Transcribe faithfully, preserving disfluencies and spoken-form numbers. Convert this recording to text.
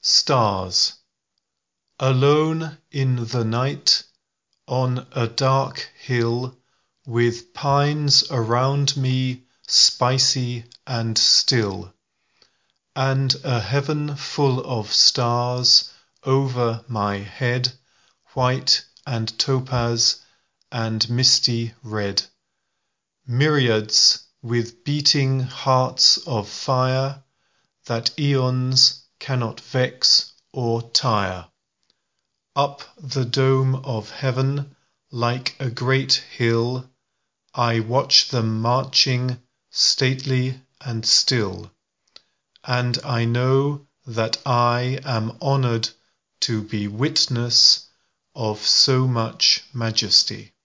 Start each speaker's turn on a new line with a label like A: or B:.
A: Stars. Alone in the night, on a dark hill, with pines around me spicy and still, and a heaven full of stars over my head, white and topaz and misty red, myriads with beating hearts of fire that aeons cannot vex or tire. Up the dome of heaven, like a great hill, I watch them marching, stately and still, and I know that I am honoured to be witness of so much majesty.